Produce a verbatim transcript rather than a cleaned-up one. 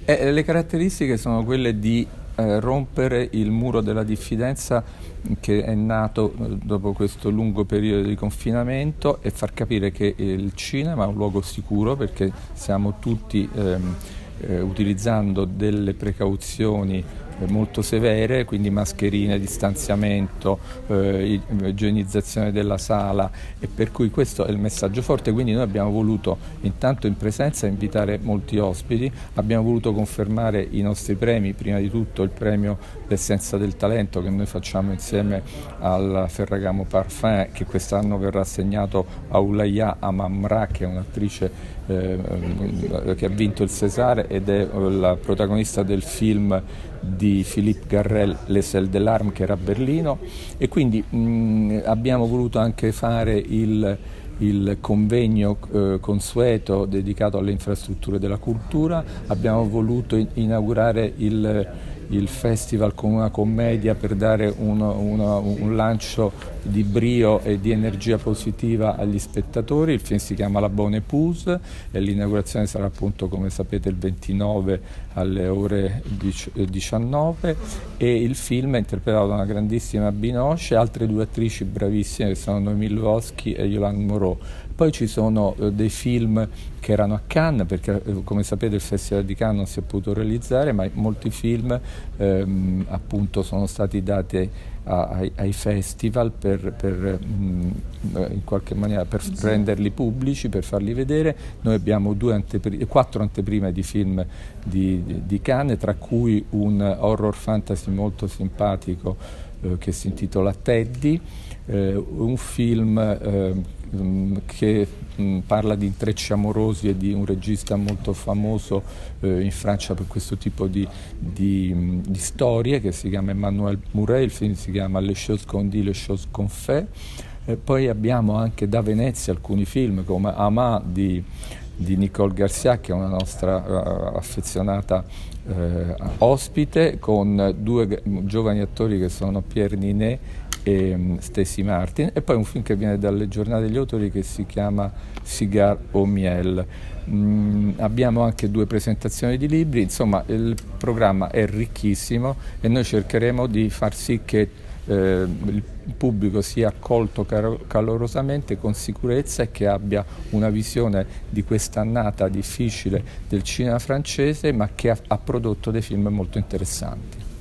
Eh, le caratteristiche sono quelle di eh, rompere il muro della diffidenza che è nato eh, dopo questo lungo periodo di confinamento e far capire che il cinema è un luogo sicuro, perché stiamo tutti ehm, eh, utilizzando delle precauzioni molto severe, quindi mascherine, distanziamento, eh, igienizzazione della sala, e per cui questo è il messaggio forte. Quindi noi abbiamo voluto intanto in presenza invitare molti ospiti, abbiamo voluto confermare i nostri premi, prima di tutto il premio L'essenza del talento che noi facciamo insieme al Ferragamo Parfum, che quest'anno verrà assegnato a Oulaya Amamra, che è un'attrice eh, che ha vinto il César ed è la protagonista del film di Philippe Garrel, Les Ailes de l'Arme, che era a Berlino. E quindi mh, abbiamo voluto anche fare il, il convegno eh, consueto dedicato alle infrastrutture della cultura, abbiamo voluto in- inaugurare il il festival con una commedia per dare uno, uno, un lancio di brio e di energia positiva agli spettatori. Il film si chiama La Bonne Épouse e l'inaugurazione sarà appunto, come sapete, il ventinove alle ore diciannove, e il film è interpretato da una grandissima Binoche e altre due attrici bravissime che sono Noémie Lvovsky e Yolande Moreau. Poi ci sono eh, dei film che erano a Cannes, perché eh, come sapete il Festival di Cannes non si è potuto realizzare, ma molti film ehm, appunto sono stati dati a, ai, ai festival per, per mh, in qualche maniera per sì. renderli pubblici, per farli vedere. Noi abbiamo due antepri- quattro anteprime di film di, di, di Cannes, tra cui un horror fantasy molto simpatico eh, che si intitola Teddy, eh, un film eh, che mh, parla di intrecci amorosi e di un regista molto famoso eh, in Francia per questo tipo di, di, mh, di storie, che si chiama Emmanuel Mouret. Il film si chiama Les choses qu'on dit, les choses qu'on fait. Eh, poi abbiamo anche da Venezia alcuni film come Amà di, di Nicole Garcia, che è una nostra uh, affezionata uh, ospite, con due g- giovani attori che sono Pierre Ninet e um, Stacy Martin, e poi un film che viene dalle giornate degli autori che si chiama Cigar au miel. Mm, abbiamo anche due presentazioni di libri, insomma il programma è ricchissimo e noi cercheremo di far sì che eh, il pubblico sia accolto car- calorosamente, con sicurezza, e che abbia una visione di questa annata difficile del cinema francese, ma che ha, ha prodotto dei film molto interessanti.